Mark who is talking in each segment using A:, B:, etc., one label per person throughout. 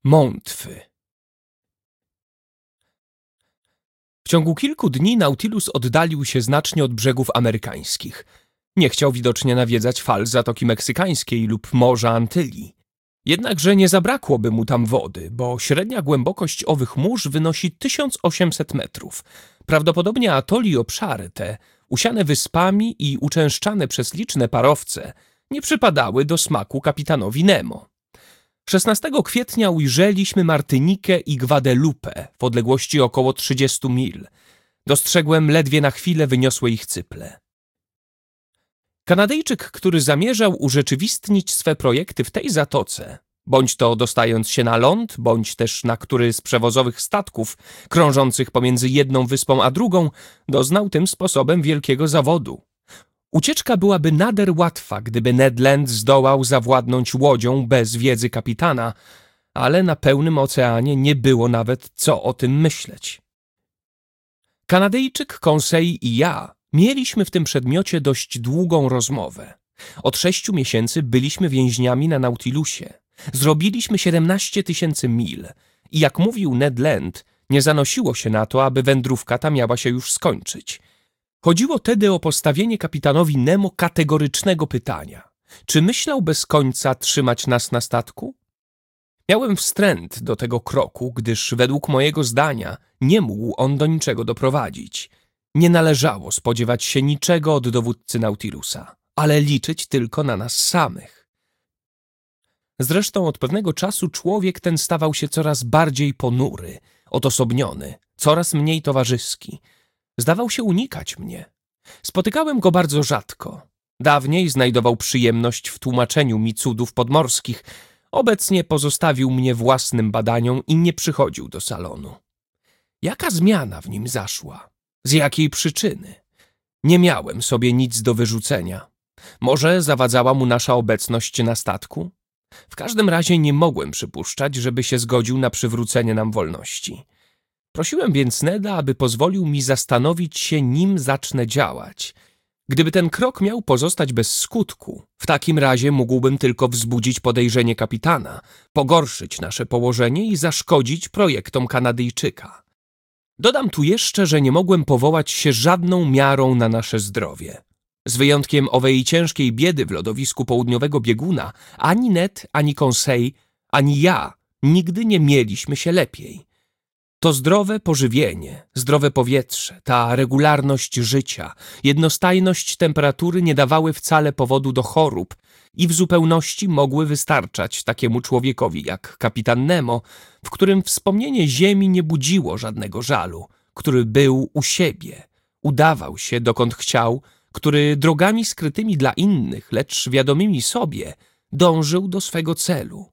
A: Mątwy. W ciągu kilku dni Nautilus oddalił się znacznie od brzegów amerykańskich. Nie chciał widocznie nawiedzać fal Zatoki Meksykańskiej lub Morza Antylii. Jednakże nie zabrakłoby mu tam wody, bo średnia głębokość owych mórz wynosi 1800 metrów. Prawdopodobnie atoli i obszary te, usiane wyspami i uczęszczane przez liczne parowce, nie przypadały do smaku kapitanowi Nemo. 16 kwietnia ujrzeliśmy Martynikę i Gwadelupę w odległości około 30 mil. Dostrzegłem ledwie na chwilę wyniosłe ich cyple. Kanadyjczyk, który zamierzał urzeczywistnić swe projekty w tej zatoce, bądź to dostając się na ląd, bądź też na który z przewozowych statków krążących pomiędzy jedną wyspą a drugą, doznał tym sposobem wielkiego zawodu. Ucieczka byłaby nader łatwa, gdyby Ned Land zdołał zawładnąć łodzią bez wiedzy kapitana, ale na pełnym oceanie nie było nawet co o tym myśleć. Kanadyjczyk, Conseil i ja mieliśmy w tym przedmiocie dość długą rozmowę. Od 6 miesięcy byliśmy więźniami na Nautilusie. Zrobiliśmy 17 000 mil i jak mówił Ned Land, nie zanosiło się na to, aby wędrówka ta miała się już skończyć. Chodziło tedy o postawienie kapitanowi Nemo kategorycznego pytania. Czy myślał bez końca trzymać nas na statku? Miałem wstręt do tego kroku, gdyż według mojego zdania nie mógł on do niczego doprowadzić. Nie należało spodziewać się niczego od dowódcy Nautilusa, ale liczyć tylko na nas samych. Zresztą od pewnego czasu człowiek ten stawał się coraz bardziej ponury, odosobniony, coraz mniej towarzyski. Zdawał się unikać mnie. Spotykałem go bardzo rzadko. Dawniej znajdował przyjemność w tłumaczeniu mi cudów podmorskich. Obecnie pozostawił mnie własnym badaniom i nie przychodził do salonu. Jaka zmiana w nim zaszła? Z jakiej przyczyny? Nie miałem sobie nic do wyrzucenia. Może zawadzała mu nasza obecność na statku? W każdym razie nie mogłem przypuszczać, żeby się zgodził na przywrócenie nam wolności. Prosiłem więc Neda, aby pozwolił mi zastanowić się, nim zacznę działać. Gdyby ten krok miał pozostać bez skutku, w takim razie mógłbym tylko wzbudzić podejrzenie kapitana, pogorszyć nasze położenie i zaszkodzić projektom Kanadyjczyka. Dodam tu jeszcze, że nie mogłem powołać się żadną miarą na nasze zdrowie. Z wyjątkiem owej ciężkiej biedy w lodowisku południowego bieguna, ani Ned, ani Conseil, ani ja nigdy nie mieliśmy się lepiej. To zdrowe pożywienie, zdrowe powietrze, ta regularność życia, jednostajność temperatury nie dawały wcale powodu do chorób i w zupełności mogły wystarczać takiemu człowiekowi jak kapitan Nemo, w którym wspomnienie ziemi nie budziło żadnego żalu, który był u siebie, udawał się dokąd chciał, który drogami skrytymi dla innych, lecz wiadomymi sobie, dążył do swego celu.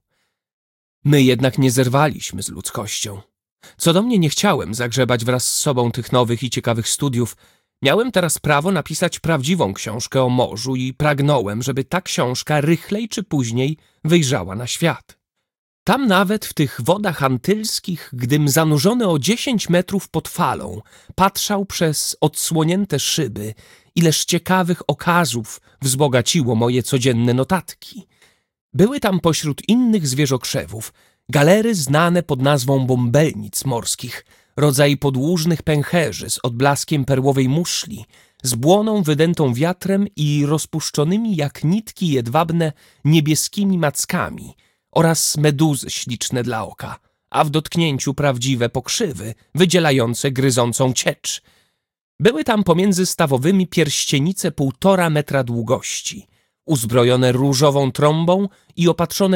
A: My jednak nie zerwaliśmy z ludzkością. Co do mnie, nie chciałem zagrzebać wraz z sobą tych nowych i ciekawych studiów. Miałem teraz prawo napisać prawdziwą książkę o morzu i pragnąłem, żeby ta książka rychlej czy później wyjrzała na świat. Tam nawet w tych wodach antylskich, gdym zanurzony o 10 metrów pod falą, patrzał przez odsłonięte szyby, ileż ciekawych okazów wzbogaciło moje codzienne notatki. Były tam pośród innych zwierzokrzewów galery znane pod nazwą bąbelnic morskich, rodzaj podłużnych pęcherzy z odblaskiem perłowej muszli, z błoną wydętą wiatrem i rozpuszczonymi jak nitki jedwabne niebieskimi mackami oraz meduzy śliczne dla oka, a w dotknięciu prawdziwe pokrzywy wydzielające gryzącą ciecz. Były tam pomiędzy stawowymi pierścienice 1,5 metra długości, uzbrojone różową trąbą i opatrzone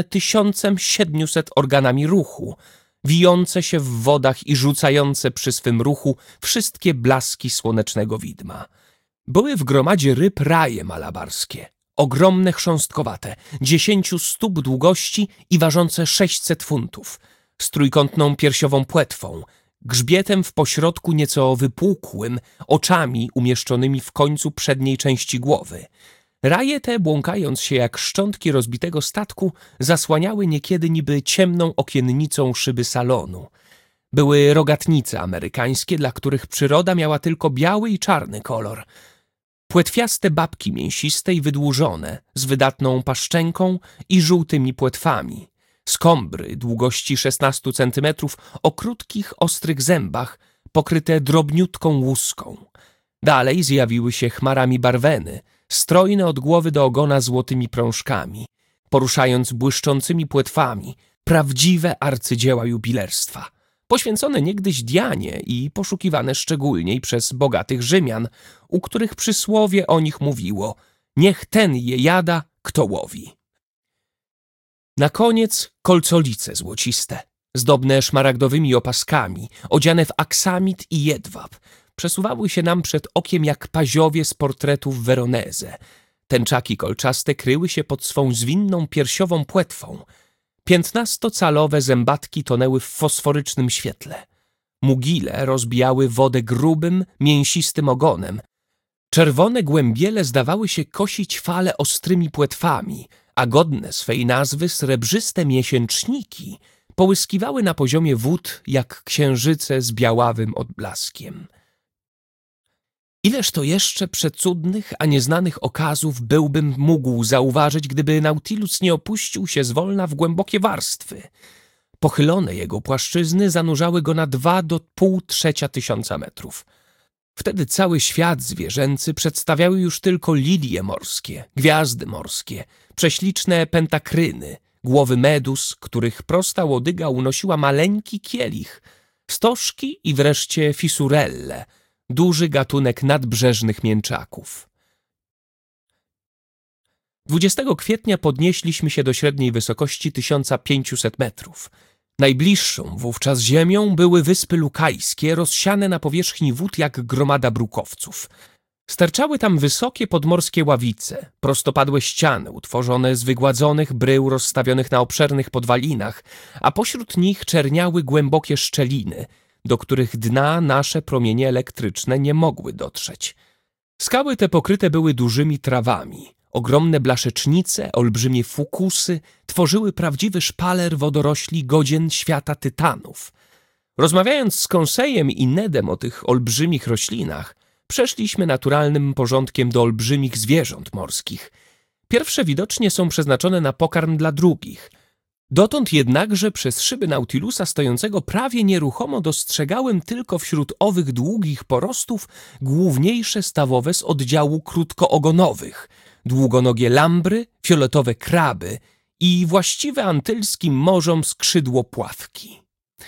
A: 1700 organami ruchu, wijące się w wodach i rzucające przy swym ruchu wszystkie blaski słonecznego widma. Były w gromadzie ryb raje malabarskie, ogromne chrząstkowate, 10 stóp długości i ważące 600 funtów, z trójkątną piersiową płetwą, grzbietem w pośrodku nieco wypłukłym, oczami umieszczonymi w końcu przedniej części głowy. Raje te, błąkając się jak szczątki rozbitego statku, zasłaniały niekiedy niby ciemną okiennicą szyby salonu. Były rogatnice amerykańskie, dla których przyroda miała tylko biały i czarny kolor. Płetwiaste babki mięsiste i wydłużone, z wydatną paszczenką i żółtymi płetwami. Skombry długości 16 centymetrów o krótkich, ostrych zębach, pokryte drobniutką łuską. Dalej zjawiły się chmarami barweny, strojne od głowy do ogona złotymi prążkami, poruszając błyszczącymi płetwami, prawdziwe arcydzieła jubilerstwa, poświęcone niegdyś Dianie i poszukiwane szczególniej przez bogatych Rzymian, u których przysłowie o nich mówiło: niech ten je jada, kto łowi. Na koniec kolcolice złociste, zdobne szmaragdowymi opaskami, odziane w aksamit i jedwab, przesuwały się nam przed okiem jak paziowie z portretów Veronese. Tęczaki kolczaste kryły się pod swą zwinną piersiową płetwą. 15-calowe zębatki tonęły w fosforycznym świetle. Mugile rozbijały wodę grubym, mięsistym ogonem. Czerwone głębiele zdawały się kosić fale ostrymi płetwami, a godne swej nazwy srebrzyste miesięczniki połyskiwały na poziomie wód jak księżyce z białawym odblaskiem. Ileż to jeszcze przecudnych, a nieznanych okazów byłbym mógł zauważyć, gdyby Nautilus nie opuścił się zwolna w głębokie warstwy. Pochylone jego płaszczyzny zanurzały go na 2,5 tysiąca metrów. Wtedy cały świat zwierzęcy przedstawiały już tylko lilie morskie, gwiazdy morskie, prześliczne pentakryny, głowy medus, których prosta łodyga unosiła maleńki kielich, stożki i wreszcie fisurelle, duży gatunek nadbrzeżnych mięczaków. 20 kwietnia podnieśliśmy się do średniej wysokości 1500 metrów. Najbliższą wówczas ziemią były Wyspy Lukajskie, rozsiane na powierzchni wód jak gromada brukowców. Sterczały tam wysokie podmorskie ławice, prostopadłe ściany utworzone z wygładzonych brył rozstawionych na obszernych podwalinach, a pośród nich czerniały głębokie szczeliny, do których dna nasze promienie elektryczne nie mogły dotrzeć. Skały te pokryte były dużymi trawami. Ogromne blaszecznice, olbrzymie fukusy tworzyły prawdziwy szpaler wodorośli godzien świata tytanów. Rozmawiając z Conseilem i Nedem o tych olbrzymich roślinach, przeszliśmy naturalnym porządkiem do olbrzymich zwierząt morskich. Pierwsze widocznie są przeznaczone na pokarm dla drugich. Dotąd jednakże przez szyby Nautilusa stojącego prawie nieruchomo dostrzegałem tylko wśród owych długich porostów główniejsze stawowe z oddziału krótkoogonowych, długonogie lambry, fioletowe kraby i właściwe antylskim morzom skrzydłopławki.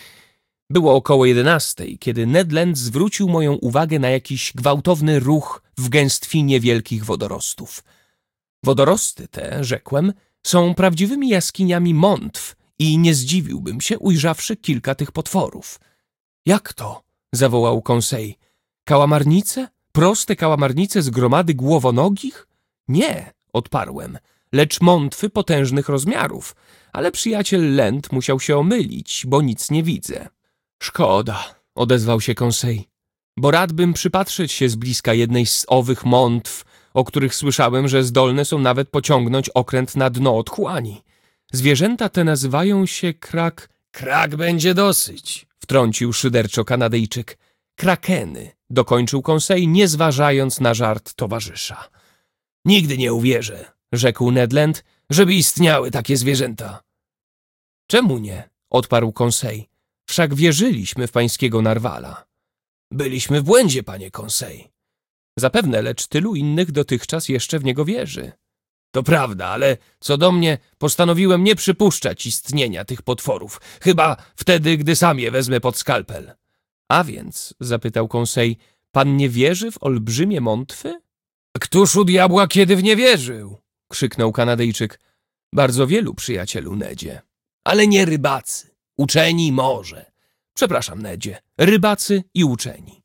A: Było około 11, kiedy Ned Land zwrócił moją uwagę na jakiś gwałtowny ruch w gęstwinie wielkich wodorostów. Wodorosty te, rzekłem, są prawdziwymi jaskiniami mątw i nie zdziwiłbym się, ujrzawszy kilka tych potworów. Jak to? Zawołał Conseil. Kałamarnice? Proste kałamarnice z gromady głowonogich? Nie, odparłem, lecz mątwy potężnych rozmiarów, ale przyjaciel Land musiał się omylić, bo nic nie widzę. Szkoda, odezwał się Conseil, bo radbym przypatrzeć się z bliska jednej z owych mątw, o których słyszałem, że zdolne są nawet pociągnąć okręt na dno otchłani. Zwierzęta te nazywają się Krak będzie dosyć, wtrącił szyderczo Kanadyjczyk. Krakeny, dokończył Conseil, nie zważając na żart towarzysza. Nigdy nie uwierzę, rzekł Ned Land, żeby istniały takie zwierzęta. Czemu nie? Odparł Conseil. Wszak wierzyliśmy w pańskiego narwala. Byliśmy w błędzie, panie Conseil. Zapewne, lecz tylu innych dotychczas jeszcze w niego wierzy. To prawda, ale co do mnie, postanowiłem nie przypuszczać istnienia tych potworów, chyba wtedy, gdy sam je wezmę pod skalpel. A więc, zapytał Conseil, pan nie wierzy w olbrzymie mątwy? Któż u diabła kiedy w nie wierzył? Krzyknął Kanadyjczyk. Bardzo wielu, przyjacielu Nedzie. Ale nie rybacy. Uczeni może. Przepraszam, Nedzie. Rybacy i uczeni.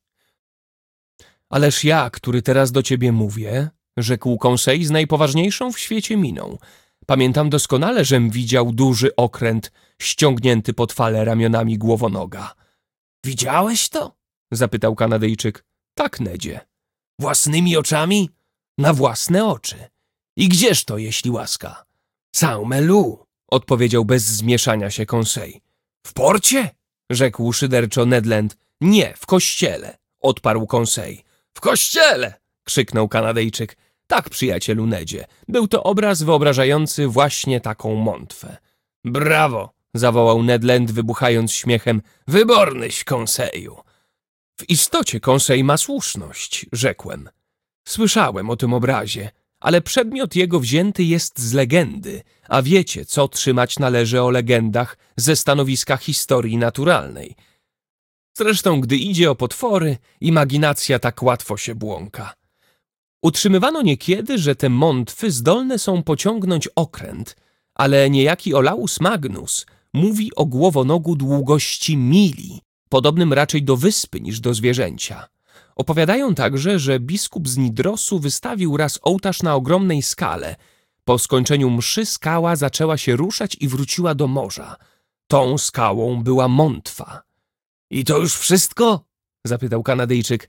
A: Ależ ja, który teraz do ciebie mówię, rzekł Conseil z najpoważniejszą w świecie miną. Pamiętam doskonale, żem widział duży okręt ściągnięty pod fale ramionami głowonoga. Widziałeś to? Zapytał Kanadyjczyk. Tak, Nedzie. Własnymi oczami? Na własne oczy. I gdzież to, jeśli łaska? Saint-Melu, odpowiedział bez zmieszania się Conseil. W porcie? Rzekł szyderczo Ned Land. Nie, w kościele, odparł Conseil. W kościele! Krzyknął Kanadyjczyk. Tak, przyjacielu Nedzie, był to obraz wyobrażający właśnie taką mątwę. Brawo! Zawołał Ned Land, wybuchając śmiechem. Wybornyś, Conseju! W istocie Conseil ma słuszność, rzekłem. Słyszałem o tym obrazie, ale przedmiot jego wzięty jest z legendy, a wiecie, co trzymać należy o legendach ze stanowiska historii naturalnej. Zresztą, gdy idzie o potwory, imaginacja tak łatwo się błąka. Utrzymywano niekiedy, że te mątwy zdolne są pociągnąć okręt, ale niejaki Olaus Magnus mówi o głowonogu długości mili, podobnym raczej do wyspy niż do zwierzęcia. Opowiadają także, że biskup z Nidrosu wystawił raz ołtarz na ogromnej skale. Po skończeniu mszy skała zaczęła się ruszać i wróciła do morza. Tą skałą była Montwa. I to już wszystko? Zapytał Kanadyjczyk.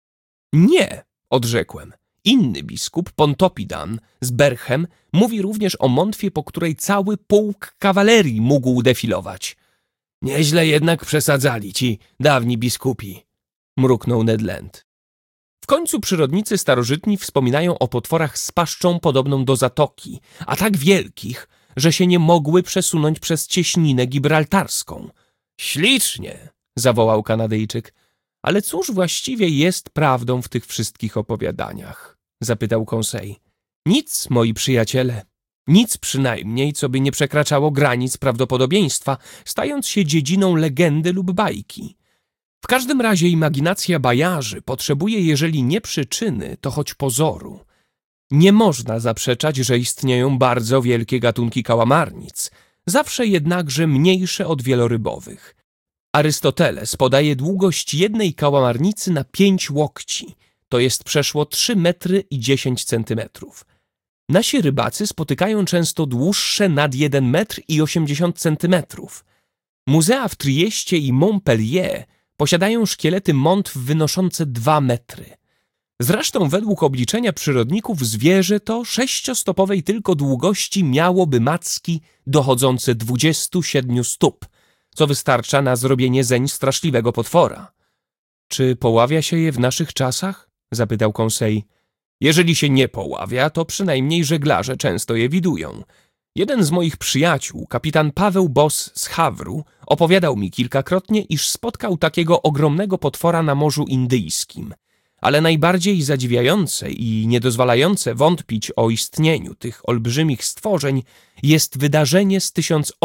A: Nie, odrzekłem. Inny biskup, Pontoppidan z Berchem, mówi również o Montwie, po której cały pułk kawalerii mógł defilować. Nieźle jednak przesadzali ci dawni biskupi, mruknął Ned Land. W końcu przyrodnicy starożytni wspominają o potworach z paszczą podobną do zatoki, a tak wielkich, że się nie mogły przesunąć przez cieśninę gibraltarską. Ślicznie, zawołał Kanadyjczyk. Ale cóż właściwie jest prawdą w tych wszystkich opowiadaniach? Zapytał Conseil. Nic, moi przyjaciele. Nic przynajmniej, co by nie przekraczało granic prawdopodobieństwa, stając się dziedziną legendy lub bajki. W każdym razie imaginacja bajarzy potrzebuje, jeżeli nie przyczyny, to choć pozoru. Nie można zaprzeczać, że istnieją bardzo wielkie gatunki kałamarnic, zawsze jednakże mniejsze od wielorybowych. Arystoteles podaje długość jednej kałamarnicy na 5 łokci, to jest przeszło 3 metry i 10 centymetrów. Nasi rybacy spotykają często dłuższe nad 1 metr i 80 centymetrów. Muzea w Trieście i Montpellier posiadają szkielety montw wynoszące 2 metry. Zresztą według obliczenia przyrodników zwierzę to 6-stopowej tylko długości miałoby macki dochodzące 27 stóp, co wystarcza na zrobienie zeń straszliwego potwora. Czy poławia się je w naszych czasach? Zapytał Conseil. Jeżeli się nie poławia, to przynajmniej żeglarze często je widują. Jeden z moich przyjaciół, kapitan Paweł Bos z Hawru, opowiadał mi kilkakrotnie, iż spotkał takiego ogromnego potwora na Morzu Indyjskim. Ale najbardziej zadziwiające i niedozwalające wątpić o istnieniu tych olbrzymich stworzeń jest wydarzenie z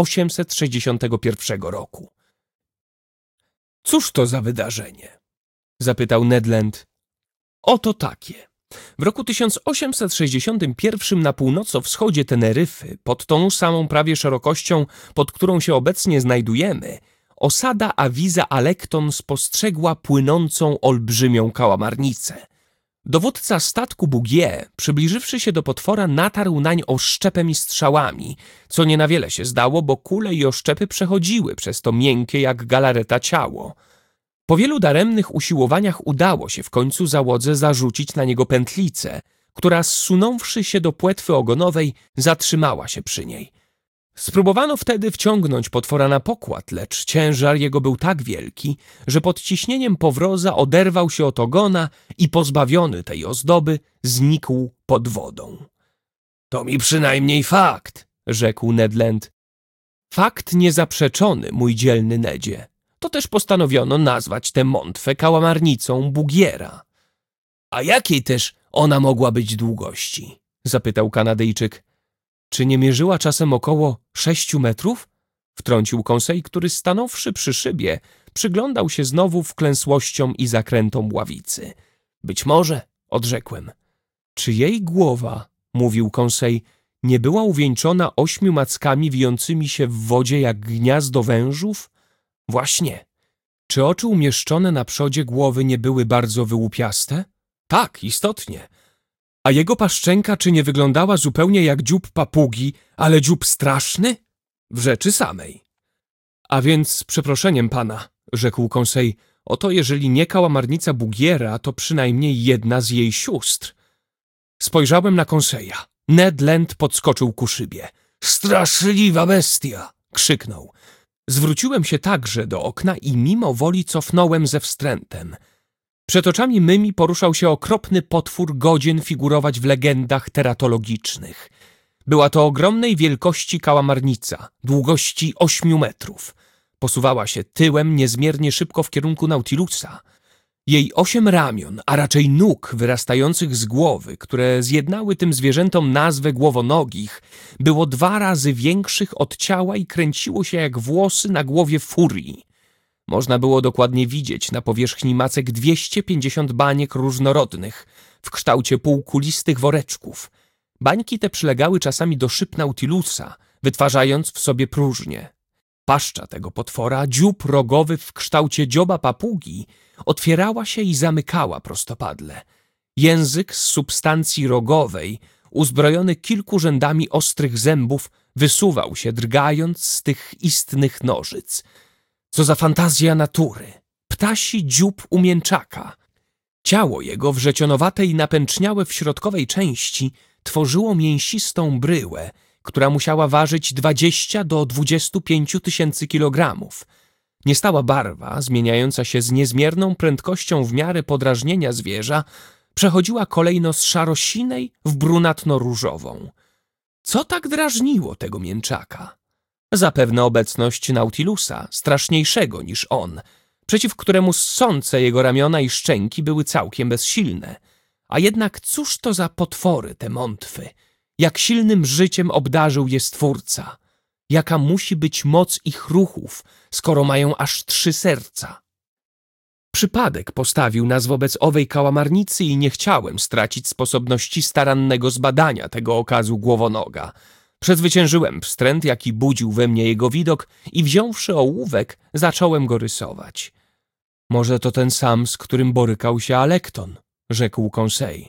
A: 1861 roku. Cóż to za wydarzenie? Zapytał Ned Land. Oto takie. W roku 1861 na północo-wschodzie Teneryfy, pod tą samą prawie szerokością, pod którą się obecnie znajdujemy, osada Aviza Alekton spostrzegła płynącą olbrzymią kałamarnicę. Dowódca statku Bouguer, przybliżywszy się do potwora, natarł nań oszczepem i strzałami, co nie na wiele się zdało, bo kule i oszczepy przechodziły przez to miękkie jak galareta ciało. Po wielu daremnych usiłowaniach udało się w końcu załodze zarzucić na niego pętlicę, która zsunąwszy się do płetwy ogonowej, zatrzymała się przy niej. Spróbowano wtedy wciągnąć potwora na pokład, lecz ciężar jego był tak wielki, że pod ciśnieniem powroza oderwał się od ogona i pozbawiony tej ozdoby znikł pod wodą. To mi przynajmniej fakt, rzekł Ned Land. Fakt niezaprzeczony, mój dzielny Nedzie. To też postanowiono nazwać tę Montwę kałamarnicą Bouguera. A jakiej też ona mogła być długości? Zapytał Kanadyjczyk. Czy nie mierzyła czasem około 6 metrów? Wtrącił Conseil, który stanąwszy przy szybie, przyglądał się znowu wklęsłościom i zakrętom ławicy. Być może, odrzekłem. Czy jej głowa, mówił Conseil, nie była uwieńczona 8 mackami wijącymi się w wodzie jak gniazdo wężów? Właśnie. Czy oczy umieszczone na przodzie głowy nie były bardzo wyłupiaste? Tak, istotnie. A jego paszczęka czy nie wyglądała zupełnie jak dziób papugi, ale dziób straszny? W rzeczy samej. A więc z przeproszeniem pana, rzekł Conseil, oto jeżeli nie kałamarnica Bouguera, to przynajmniej jedna z jej sióstr. Spojrzałem na Conseila. Ned Land podskoczył ku szybie. Straszliwa bestia! Krzyknął. Zwróciłem się także do okna i mimo woli cofnąłem ze wstrętem. Przed oczami mymi poruszał się okropny potwór godzien figurować w legendach teratologicznych. Była to ogromnej wielkości kałamarnica, długości 8 metrów. Posuwała się tyłem niezmiernie szybko w kierunku Nautilusa. Jej 8 ramion, a raczej nóg wyrastających z głowy, które zjednały tym zwierzętom nazwę głowonogich, było 2 razy większych od ciała i kręciło się jak włosy na głowie furii. Można było dokładnie widzieć na powierzchni macek 250 baniek różnorodnych, w kształcie półkulistych woreczków. Bańki te przylegały czasami do szyb Nautilusa, wytwarzając w sobie próżnię. Paszcza tego potwora, dziób rogowy w kształcie dzioba papugi, otwierała się i zamykała prostopadle. Język z substancji rogowej, uzbrojony kilku rzędami ostrych zębów, wysuwał się, drgając z tych istnych nożyc. Co za fantazja natury! Ptasi dziób u mięczaka. Ciało jego, wrzecionowate i napęczniałe w środkowej części, tworzyło mięsistą bryłę, która musiała ważyć 20 do 25 tysięcy kilogramów. Niestała barwa, zmieniająca się z niezmierną prędkością w miarę podrażnienia zwierza, przechodziła kolejno z szarosinej w brunatno-różową. Co tak drażniło tego mięczaka? Zapewne obecność Nautilusa, straszniejszego niż on, przeciw któremu ssące jego ramiona i szczęki były całkiem bezsilne. A jednak cóż to za potwory te mątwy? Jak silnym życiem obdarzył je Stwórca? Jaka musi być moc ich ruchów, skoro mają aż 3 serca? Przypadek postawił nas wobec owej kałamarnicy i nie chciałem stracić sposobności starannego zbadania tego okazu głowonoga. Przezwyciężyłem wstręt, jaki budził we mnie jego widok i wziąwszy ołówek, zacząłem go rysować. Może to ten sam, z którym borykał się Alekton, rzekł Conseil.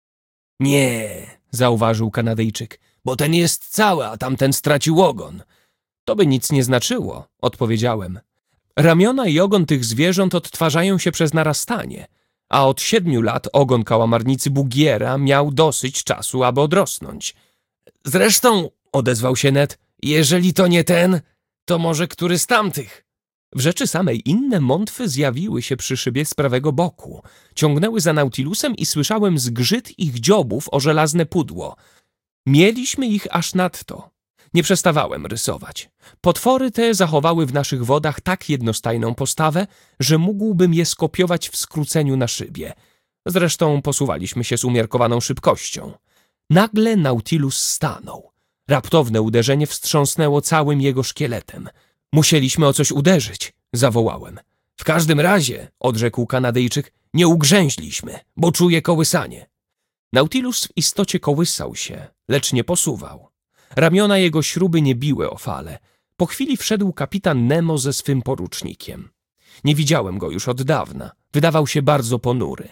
A: Nie, zauważył Kanadyjczyk, bo ten jest cały, a tamten stracił ogon. To by nic nie znaczyło, odpowiedziałem. Ramiona i ogon tych zwierząt odtwarzają się przez narastanie, a od 7 lat ogon kałamarnicy Bugiera miał dosyć czasu, aby odrosnąć. Zresztą, odezwał się Ned, jeżeli to nie ten, to może który z tamtych? W rzeczy samej inne mątwy zjawiły się przy szybie z prawego boku, ciągnęły za Nautilusem i słyszałem zgrzyt ich dziobów o żelazne pudło. Mieliśmy ich aż nadto. Nie przestawałem rysować. Potwory te zachowały w naszych wodach tak jednostajną postawę, że mógłbym je skopiować w skróceniu na szybie. Zresztą posuwaliśmy się z umiarkowaną szybkością. Nagle Nautilus stanął. Raptowne uderzenie wstrząsnęło całym jego szkieletem. Musieliśmy o coś uderzyć, zawołałem. W każdym razie, odrzekł Kanadyjczyk, nie ugrzęźliśmy, bo czuję kołysanie. Nautilus w istocie kołysał się, lecz nie posuwał. Ramiona jego śruby nie biły o fale. Po chwili wszedł kapitan Nemo ze swym porucznikiem. Nie widziałem go już od dawna. Wydawał się bardzo ponury.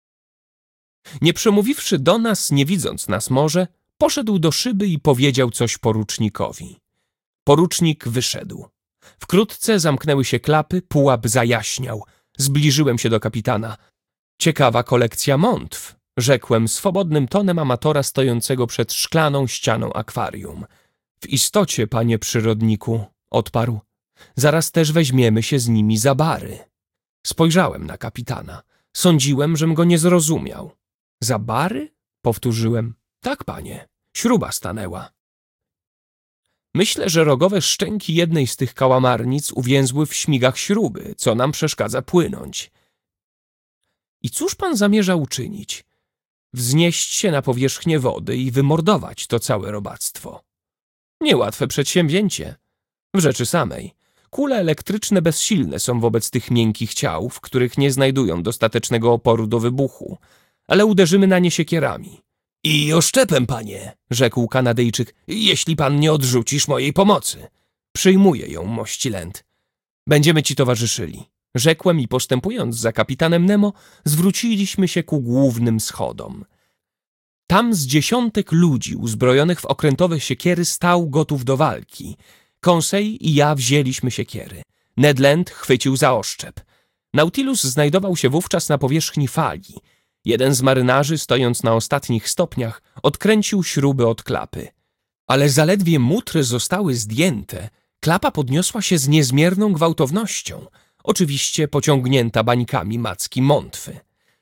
A: Nie przemówiwszy do nas, nie widząc nas może, poszedł do szyby i powiedział coś porucznikowi. Porucznik wyszedł. Wkrótce zamknęły się klapy, pułap zajaśniał. Zbliżyłem się do kapitana. Ciekawa kolekcja mątw, rzekłem swobodnym tonem amatora stojącego przed szklaną ścianą akwarium. W istocie, panie przyrodniku, odparł. Zaraz też weźmiemy się z nimi za bary. Spojrzałem na kapitana. Sądziłem, żem go nie zrozumiał. Za bary? Powtórzyłem. Tak, panie. Śruba stanęła. Myślę, że rogowe szczęki jednej z tych kałamarnic uwięzły w śmigach śruby, co nam przeszkadza płynąć. I cóż pan zamierza uczynić? Wznieść się na powierzchnię wody i wymordować to całe robactwo. Niełatwe przedsięwzięcie. W rzeczy samej. Kule elektryczne bezsilne są wobec tych miękkich ciał, w których nie znajdują dostatecznego oporu do wybuchu, ale uderzymy na nie siekierami. I oszczepem, panie, rzekł Kanadyjczyk, jeśli pan nie odrzucisz mojej pomocy. Przyjmuję ją, mości Lęd. Będziemy ci towarzyszyli. Rzekłem i postępując za kapitanem Nemo, zwróciliśmy się ku głównym schodom. Tam z 10 ludzi uzbrojonych w okrętowe siekiery stał gotów do walki. Conseil i ja wzięliśmy siekiery. Ned Land chwycił za oszczep. Nautilus znajdował się wówczas na powierzchni fali. Jeden z marynarzy, stojąc na ostatnich stopniach, odkręcił śruby od klapy. Ale zaledwie mutry zostały zdjęte, klapa podniosła się z niezmierną gwałtownością, oczywiście pociągnięta bańkami macki mątwy.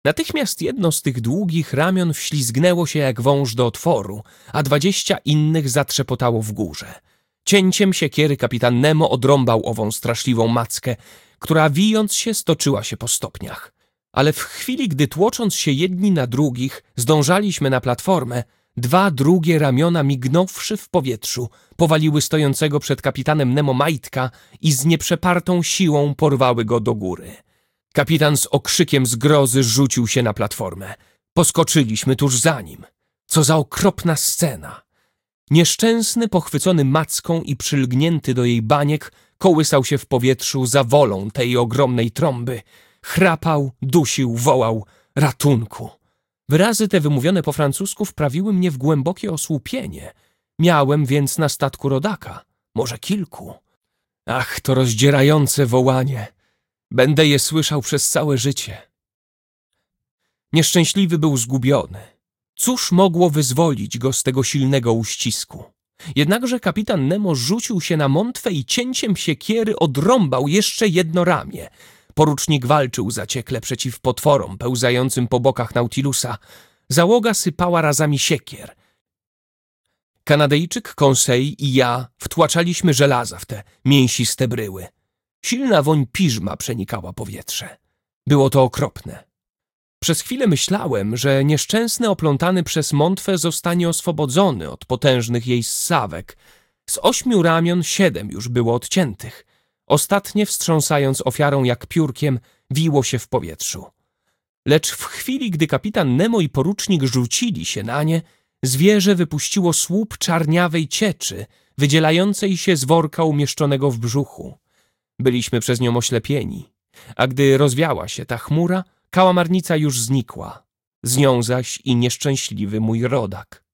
A: Natychmiast jedno z tych długich ramion wślizgnęło się jak wąż do otworu, a 20 innych zatrzepotało w górze. Cięciem siekiery kapitan Nemo odrąbał ową straszliwą mackę, która wijąc się stoczyła się po stopniach. Ale w chwili, gdy tłocząc się jedni na drugich, zdążaliśmy na platformę, 2 drugie ramiona, mignąwszy w powietrzu, powaliły stojącego przed kapitanem Nemo majtka i z nieprzepartą siłą porwały go do góry. Kapitan z okrzykiem zgrozy rzucił się na platformę. Poskoczyliśmy tuż za nim. Co za okropna scena! Nieszczęsny, pochwycony macką i przylgnięty do jej baniek, kołysał się w powietrzu za wolą tej ogromnej trąby. Chrapał, dusił, wołał ratunku. Wyrazy te wymówione po francusku wprawiły mnie w głębokie osłupienie. Miałem więc na statku rodaka, może kilku. Ach, to rozdzierające wołanie! Będę je słyszał przez całe życie. Nieszczęśliwy był zgubiony. Cóż mogło wyzwolić go z tego silnego uścisku? Jednakże kapitan Nemo rzucił się na mątwę i cięciem siekiery odrąbał jeszcze jedno ramię. Porucznik walczył zaciekle przeciw potworom pełzającym po bokach Nautilusa. Załoga sypała razami siekier. Kanadyjczyk, Conseil i ja wtłaczaliśmy żelaza w te mięsiste bryły. Silna woń piżma przenikała powietrze. Było to okropne. Przez chwilę myślałem, że nieszczęsny oplątany przez mątwę zostanie oswobodzony od potężnych jej ssawek. Z 8 ramion 7 już było odciętych. Ostatnie, wstrząsając ofiarą jak piórkiem, wiło się w powietrzu. Lecz w chwili, gdy kapitan Nemo i porucznik rzucili się na nie, zwierzę wypuściło słup czarniawej cieczy, wydzielającej się z worka umieszczonego w brzuchu. Byliśmy przez nią oślepieni, a gdy rozwiała się ta chmura, kałamarnica już znikła, z nią zaś i nieszczęśliwy mój rodak.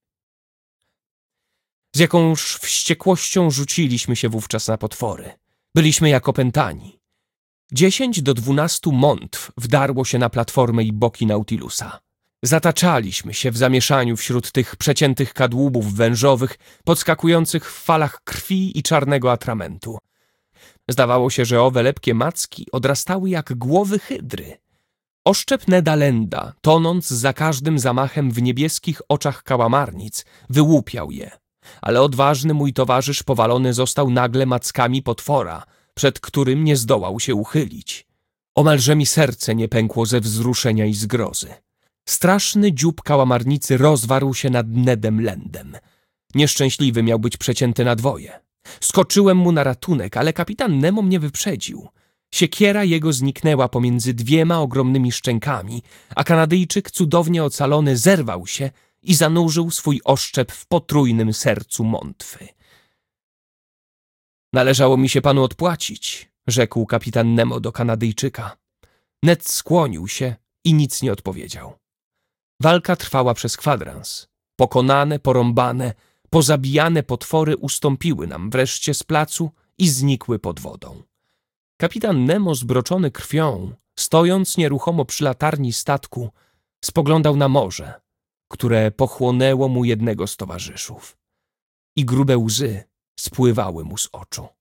A: Z jakąż wściekłością rzuciliśmy się wówczas na potwory. Byliśmy jak opętani. 10 do 12 mątw wdarło się na platformę i boki Nautilusa. Zataczaliśmy się w zamieszaniu wśród tych przeciętych kadłubów wężowych, podskakujących w falach krwi i czarnego atramentu. Zdawało się, że owe lepkie macki odrastały jak głowy hydry. Oszczep Neda Landa, tonąc za każdym zamachem w niebieskich oczach kałamarnic, wyłupiał je. Ale odważny mój towarzysz powalony został nagle mackami potwora, przed którym nie zdołał się uchylić. Omalże mi serce nie pękło ze wzruszenia i zgrozy. Straszny dziób kałamarnicy rozwarł się nad Nedem Landem. Nieszczęśliwy miał być przecięty na dwoje. Skoczyłem mu na ratunek, ale kapitan Nemo mnie wyprzedził. Siekiera jego zniknęła pomiędzy 2 ogromnymi szczękami, a Kanadyjczyk, cudownie ocalony, zerwał się i zanurzył swój oszczep w potrójnym sercu mątwy. Należało mi się panu odpłacić, rzekł kapitan Nemo do Kanadyjczyka. Ned skłonił się i nic nie odpowiedział. Walka trwała przez kwadrans. Pokonane, porąbane, pozabijane potwory ustąpiły nam wreszcie z placu i znikły pod wodą. Kapitan Nemo, zbroczony krwią, stojąc nieruchomo przy latarni statku, spoglądał na morze, które pochłonęło mu jednego z towarzyszów. I grube łzy spływały mu z oczu.